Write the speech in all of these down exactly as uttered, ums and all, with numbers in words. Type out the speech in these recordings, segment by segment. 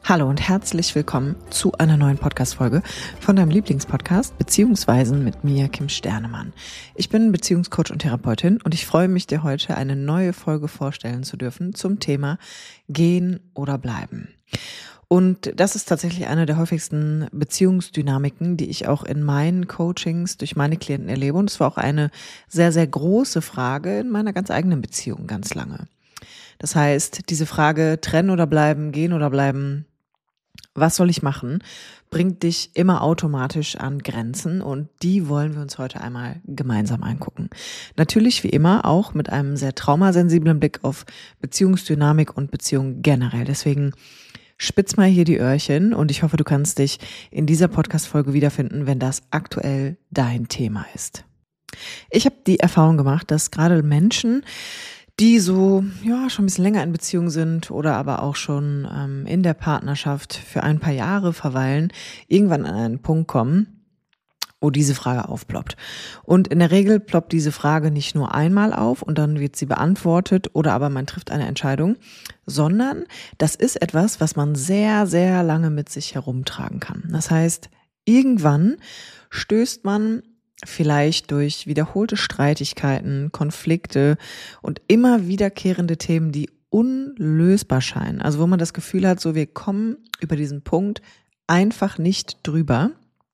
Hallo und herzlich willkommen zu einer neuen Podcast-Folge von deinem Lieblingspodcast, beziehungsweise mit mir, Kim Sternemann. Ich bin Beziehungscoach und Therapeutin und ich freue mich, dir heute eine neue Folge vorstellen zu dürfen zum Thema Gehen oder Bleiben. Und das ist tatsächlich eine der häufigsten Beziehungsdynamiken, die ich auch in meinen Coachings durch meine Klienten erlebe. Und es war auch eine sehr, sehr große Frage in meiner ganz eigenen Beziehung ganz lange. Das heißt, diese Frage, trennen oder bleiben, gehen oder bleiben, was soll ich machen, bringt dich immer automatisch an Grenzen und die wollen wir uns heute einmal gemeinsam angucken. Natürlich wie immer auch mit einem sehr traumasensiblen Blick auf Beziehungsdynamik und Beziehung generell. Deswegen spitz mal hier die Öhrchen und ich hoffe, du kannst dich in dieser Podcast-Folge wiederfinden, wenn das aktuell dein Thema ist. Ich habe die Erfahrung gemacht, dass gerade Menschen, die so ja schon ein bisschen länger in Beziehung sind oder aber auch schon ähm, in der Partnerschaft für ein paar Jahre verweilen, irgendwann an einen Punkt kommen, wo diese Frage aufploppt. Und in der Regel ploppt diese Frage nicht nur einmal auf und dann wird sie beantwortet oder aber man trifft eine Entscheidung, sondern das ist etwas, was man sehr, sehr lange mit sich herumtragen kann. Das heißt, irgendwann stößt man vielleicht durch wiederholte Streitigkeiten, Konflikte und immer wiederkehrende Themen, die unlösbar scheinen. Also wo man das Gefühl hat, so wir kommen über diesen Punkt einfach nicht drüber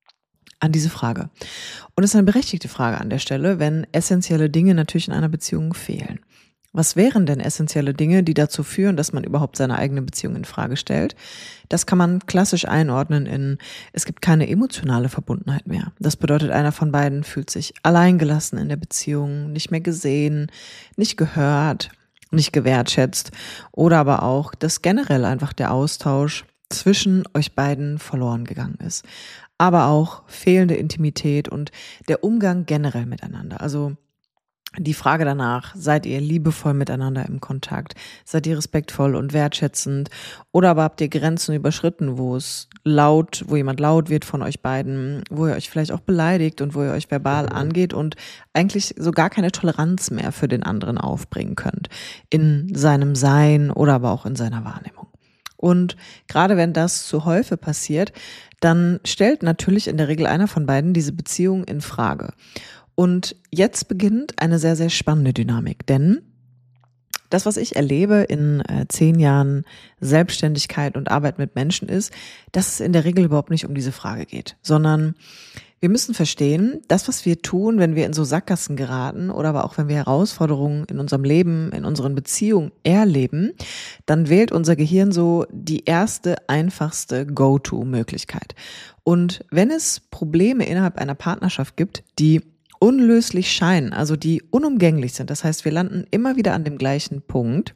an diese Frage. Und es ist eine berechtigte Frage an der Stelle, wenn essentielle Dinge natürlich in einer Beziehung fehlen. Was wären denn essentielle Dinge, die dazu führen, dass man überhaupt seine eigene Beziehung in Frage stellt? Das kann man klassisch einordnen in, es gibt keine emotionale Verbundenheit mehr. Das bedeutet, einer von beiden fühlt sich alleingelassen in der Beziehung, nicht mehr gesehen, nicht gehört, nicht gewertschätzt oder aber auch, dass generell einfach der Austausch zwischen euch beiden verloren gegangen ist. Aber auch fehlende Intimität und der Umgang generell miteinander. Also die Frage danach, seid ihr liebevoll miteinander im Kontakt? Seid ihr respektvoll und wertschätzend? Oder aber habt ihr Grenzen überschritten, wo es laut, wo jemand laut wird von euch beiden, wo ihr euch vielleicht auch beleidigt und wo ihr euch verbal angeht und eigentlich so gar keine Toleranz mehr für den anderen aufbringen könnt in seinem Sein oder aber auch in seiner Wahrnehmung. Und gerade wenn das zu häufig passiert, dann stellt natürlich in der Regel einer von beiden diese Beziehung in Frage. Und jetzt beginnt eine sehr, sehr spannende Dynamik, denn das, was ich erlebe in äh, zehn Jahren Selbstständigkeit und Arbeit mit Menschen ist, dass es in der Regel überhaupt nicht um diese Frage geht, sondern wir müssen verstehen, das, was wir tun, wenn wir in so Sackgassen geraten oder aber auch wenn wir Herausforderungen in unserem Leben, in unseren Beziehungen erleben, dann wählt unser Gehirn so die erste, einfachste Go-To-Möglichkeit. Und wenn es Probleme innerhalb einer Partnerschaft gibt, die unlöslich scheinen, also die unumgänglich sind, das heißt, wir landen immer wieder an dem gleichen Punkt,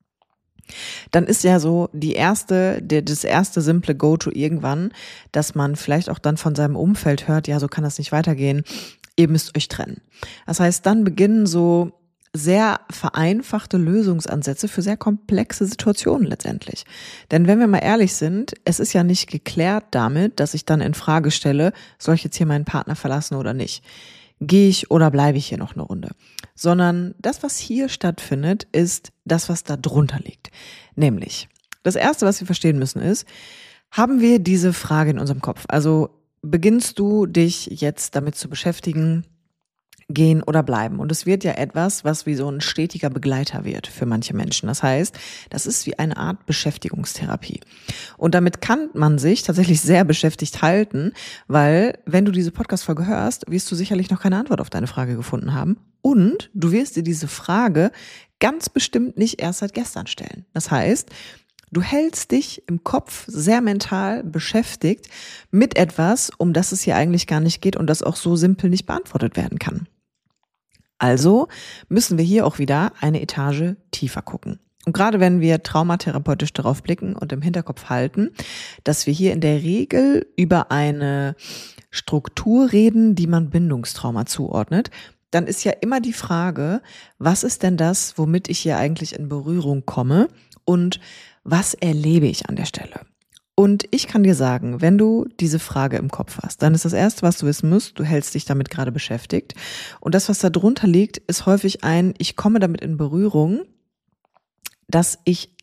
dann ist ja so die erste, der, das erste simple Go-To irgendwann, dass man vielleicht auch dann von seinem Umfeld hört, ja, so kann das nicht weitergehen, ihr müsst euch trennen. Das heißt, dann beginnen so sehr vereinfachte Lösungsansätze für sehr komplexe Situationen letztendlich. Denn wenn wir mal ehrlich sind, es ist ja nicht geklärt damit, dass ich dann in Frage stelle, soll ich jetzt hier meinen Partner verlassen oder nicht? Gehe ich oder bleibe ich hier noch eine Runde? Sondern das, was hier stattfindet, ist das, was da drunter liegt. Nämlich, das Erste, was wir verstehen müssen, ist, haben wir diese Frage in unserem Kopf? Also beginnst du dich jetzt damit zu beschäftigen, gehen oder bleiben? Und es wird ja etwas, was wie so ein stetiger Begleiter wird für manche Menschen. Das heißt, das ist wie eine Art Beschäftigungstherapie. Und damit kann man sich tatsächlich sehr beschäftigt halten, weil wenn du diese Podcast-Folge hörst, wirst du sicherlich noch keine Antwort auf deine Frage gefunden haben. Und du wirst dir diese Frage ganz bestimmt nicht erst seit gestern stellen. Das heißt, du hältst dich im Kopf sehr mental beschäftigt mit etwas, um das es hier eigentlich gar nicht geht und das auch so simpel nicht beantwortet werden kann. Also müssen wir hier auch wieder eine Etage tiefer gucken. Und gerade wenn wir traumatherapeutisch darauf blicken und im Hinterkopf halten, dass wir hier in der Regel über eine Struktur reden, die man Bindungstrauma zuordnet, dann ist ja immer die Frage, was ist denn das, womit ich hier eigentlich in Berührung komme und was erlebe ich an der Stelle? Und ich kann dir sagen, wenn du diese Frage im Kopf hast, dann ist das Erste, was du wissen musst, du hältst dich damit gerade beschäftigt. Und das, was da drunter liegt, ist häufig ein, ich komme damit in Berührung, dass ich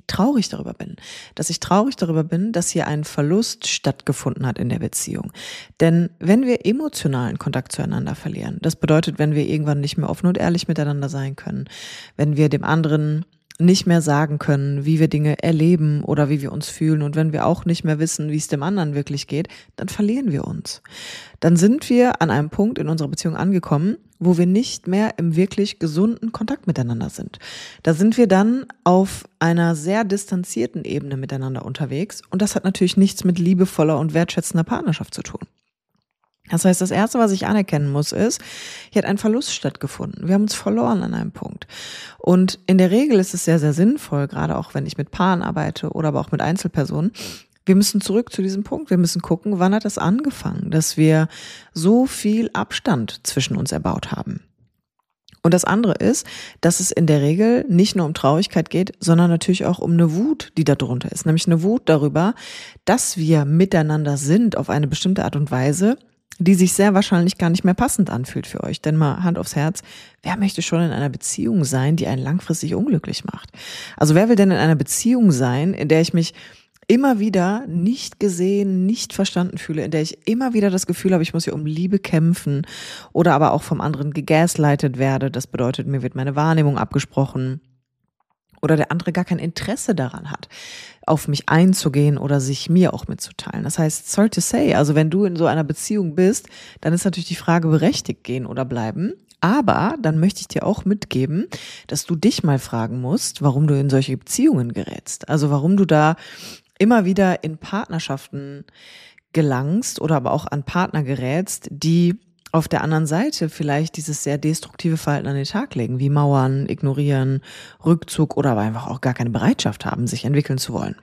traurig darüber bin. Dass ich traurig darüber bin, dass hier ein Verlust stattgefunden hat in der Beziehung. Denn wenn wir emotionalen Kontakt zueinander verlieren, das bedeutet, wenn wir irgendwann nicht mehr offen und ehrlich miteinander sein können, wenn wir dem anderen nicht mehr sagen können, wie wir Dinge erleben oder wie wir uns fühlen und wenn wir auch nicht mehr wissen, wie es dem anderen wirklich geht, dann verlieren wir uns. Dann sind wir an einem Punkt in unserer Beziehung angekommen, wo wir nicht mehr im wirklich gesunden Kontakt miteinander sind. Da sind wir dann auf einer sehr distanzierten Ebene miteinander unterwegs und das hat natürlich nichts mit liebevoller und wertschätzender Partnerschaft zu tun. Das heißt, das Erste, was ich anerkennen muss, ist, hier hat ein Verlust stattgefunden. Wir haben uns verloren an einem Punkt. Und in der Regel ist es sehr, sehr sinnvoll, gerade auch wenn ich mit Paaren arbeite oder aber auch mit Einzelpersonen, wir müssen zurück zu diesem Punkt. Wir müssen gucken, wann hat das angefangen, dass wir so viel Abstand zwischen uns erbaut haben. Und das andere ist, dass es in der Regel nicht nur um Traurigkeit geht, sondern natürlich auch um eine Wut, die da drunter ist. Nämlich eine Wut darüber, dass wir miteinander sind auf eine bestimmte Art und Weise, die sich sehr wahrscheinlich gar nicht mehr passend anfühlt für euch. Denn mal Hand aufs Herz, wer möchte schon in einer Beziehung sein, die einen langfristig unglücklich macht? Also wer will denn in einer Beziehung sein, in der ich mich immer wieder nicht gesehen, nicht verstanden fühle, in der ich immer wieder das Gefühl habe, ich muss hier um Liebe kämpfen oder aber auch vom anderen gegaslightet werde. Das bedeutet, mir wird meine Wahrnehmung abgesprochen oder der andere gar kein Interesse daran hat, auf mich einzugehen oder sich mir auch mitzuteilen. Das heißt, sorry to say, also wenn du in so einer Beziehung bist, dann ist natürlich die Frage berechtigt, gehen oder bleiben. Aber dann möchte ich dir auch mitgeben, dass du dich mal fragen musst, warum du in solche Beziehungen gerätst. Also warum du da immer wieder in Partnerschaften gelangst oder aber auch an Partner gerätst, die auf der anderen Seite vielleicht dieses sehr destruktive Verhalten an den Tag legen, wie Mauern, Ignorieren, Rückzug oder aber einfach auch gar keine Bereitschaft haben, sich entwickeln zu wollen.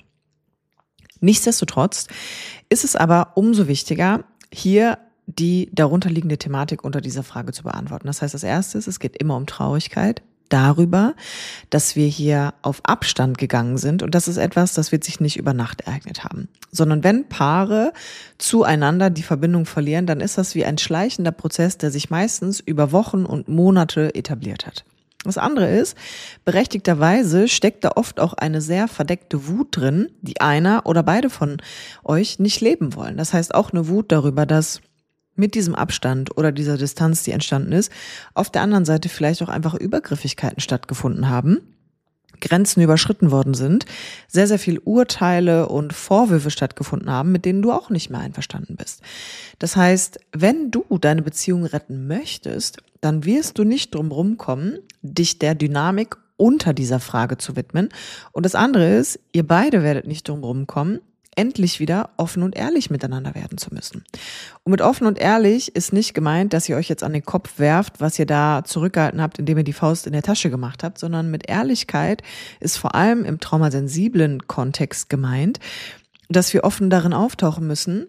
Nichtsdestotrotz ist es aber umso wichtiger, hier die darunterliegende Thematik unter dieser Frage zu beantworten. Das heißt, das Erste ist, es geht immer um Traurigkeit, darüber, dass wir hier auf Abstand gegangen sind und das ist etwas, das wird sich nicht über Nacht ereignet haben, sondern wenn Paare zueinander die Verbindung verlieren, dann ist das wie ein schleichender Prozess, der sich meistens über Wochen und Monate etabliert hat. Das andere ist, berechtigterweise steckt da oft auch eine sehr verdeckte Wut drin, die einer oder beide von euch nicht leben wollen. Das heißt auch eine Wut darüber, dass mit diesem Abstand oder dieser Distanz, die entstanden ist, auf der anderen Seite vielleicht auch einfach Übergriffigkeiten stattgefunden haben, Grenzen überschritten worden sind, sehr, sehr viel Urteile und Vorwürfe stattgefunden haben, mit denen du auch nicht mehr einverstanden bist. Das heißt, wenn du deine Beziehung retten möchtest, dann wirst du nicht drum rumkommen, dich der Dynamik unter dieser Frage zu widmen. Und das andere ist, ihr beide werdet nicht drum rumkommen, endlich wieder offen und ehrlich miteinander werden zu müssen. Und mit offen und ehrlich ist nicht gemeint, dass ihr euch jetzt an den Kopf werft, was ihr da zurückgehalten habt, indem ihr die Faust in der Tasche gemacht habt, sondern mit Ehrlichkeit ist vor allem im traumasensiblen Kontext gemeint, dass wir offen darin auftauchen müssen,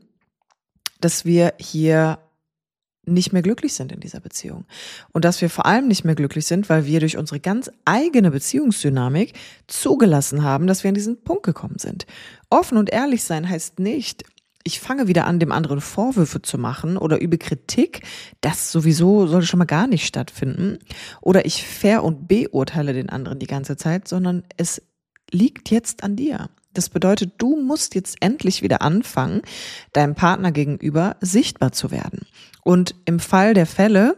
dass wir hier nicht mehr glücklich sind in dieser Beziehung. Und dass wir vor allem nicht mehr glücklich sind, weil wir durch unsere ganz eigene Beziehungsdynamik zugelassen haben, dass wir an diesen Punkt gekommen sind. Offen und ehrlich sein heißt nicht, ich fange wieder an, dem anderen Vorwürfe zu machen oder übe Kritik. Das sowieso sollte schon mal gar nicht stattfinden. Oder ich ver- und beurteile den anderen die ganze Zeit, sondern es liegt jetzt an dir. Das bedeutet, du musst jetzt endlich wieder anfangen, deinem Partner gegenüber sichtbar zu werden. Und im Fall der Fälle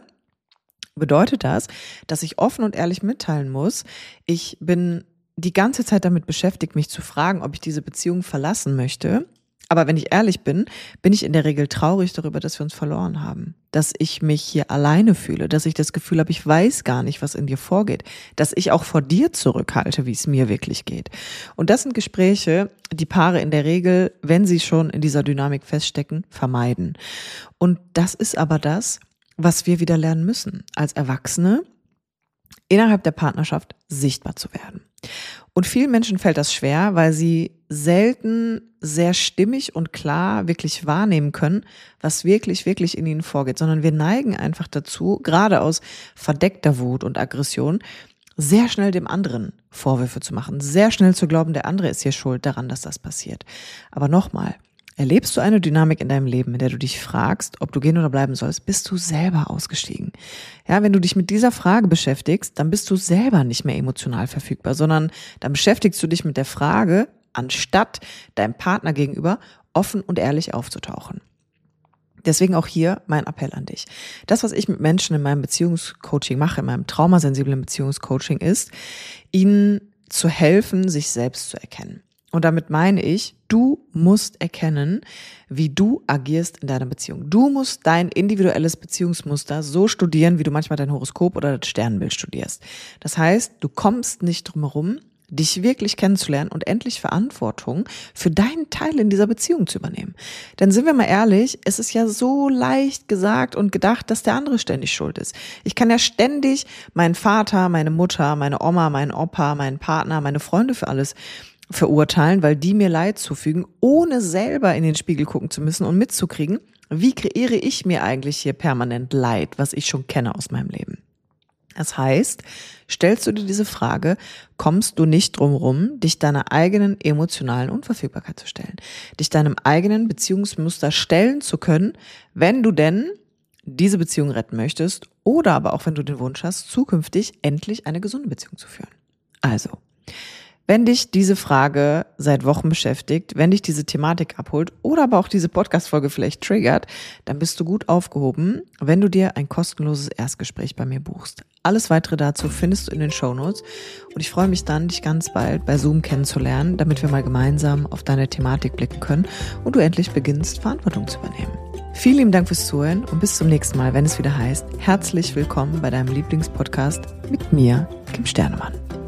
bedeutet das, dass ich offen und ehrlich mitteilen muss, ich bin die ganze Zeit damit beschäftigt, mich zu fragen, ob ich diese Beziehung verlassen möchte. Aber wenn ich ehrlich bin, bin ich in der Regel traurig darüber, dass wir uns verloren haben. Dass ich mich hier alleine fühle, dass ich das Gefühl habe, ich weiß gar nicht, was in dir vorgeht. Dass ich auch vor dir zurückhalte, wie es mir wirklich geht. Und das sind Gespräche, die Paare in der Regel, wenn sie schon in dieser Dynamik feststecken, vermeiden. Und das ist aber das, was wir wieder lernen müssen, als Erwachsene innerhalb der Partnerschaft sichtbar zu werden. Und vielen Menschen fällt das schwer, weil sie selten sehr stimmig und klar wirklich wahrnehmen können, was wirklich, wirklich in ihnen vorgeht, sondern wir neigen einfach dazu, gerade aus verdeckter Wut und Aggression, sehr schnell dem anderen Vorwürfe zu machen, sehr schnell zu glauben, der andere ist hier schuld daran, dass das passiert. Aber nochmal, Erlebst du eine Dynamik in deinem Leben, in der du dich fragst, ob du gehen oder bleiben sollst, bist du selber ausgestiegen? Ja, wenn du dich mit dieser Frage beschäftigst, dann bist du selber nicht mehr emotional verfügbar, sondern dann beschäftigst du dich mit der Frage, anstatt deinem Partner gegenüber offen und ehrlich aufzutauchen. Deswegen auch hier mein Appell an dich. Das, was ich mit Menschen in meinem Beziehungscoaching mache, in meinem traumasensiblen Beziehungscoaching, ist, ihnen zu helfen, sich selbst zu erkennen. Und damit meine ich, du musst erkennen, wie du agierst in deiner Beziehung. Du musst dein individuelles Beziehungsmuster so studieren, wie du manchmal dein Horoskop oder das Sternenbild studierst. Das heißt, du kommst nicht drum herum, dich wirklich kennenzulernen und endlich Verantwortung für deinen Teil in dieser Beziehung zu übernehmen. Denn sind wir mal ehrlich, es ist ja so leicht gesagt und gedacht, dass der andere ständig schuld ist. Ich kann ja ständig meinen Vater, meine Mutter, meine Oma, meinen Opa, meinen Partner, meine Freunde für alles verurteilen, weil die mir Leid zufügen, ohne selber in den Spiegel gucken zu müssen und mitzukriegen, wie kreiere ich mir eigentlich hier permanent Leid, was ich schon kenne aus meinem Leben. Das heißt, stellst du dir diese Frage, kommst du nicht drum rum, dich deiner eigenen emotionalen Unverfügbarkeit zu stellen, dich deinem eigenen Beziehungsmuster stellen zu können, wenn du denn diese Beziehung retten möchtest oder aber auch wenn du den Wunsch hast, zukünftig endlich eine gesunde Beziehung zu führen. Also, wenn dich diese Frage seit Wochen beschäftigt, wenn dich diese Thematik abholt oder aber auch diese Podcast-Folge vielleicht triggert, dann bist du gut aufgehoben, wenn du dir ein kostenloses Erstgespräch bei mir buchst. Alles weitere dazu findest du in den Shownotes und ich freue mich dann, dich ganz bald bei Zoom kennenzulernen, damit wir mal gemeinsam auf deine Thematik blicken können und du endlich beginnst, Verantwortung zu übernehmen. Vielen lieben Dank fürs Zuhören und bis zum nächsten Mal, wenn es wieder heißt, herzlich willkommen bei deinem Lieblingspodcast mit mir, Kim Sternemann.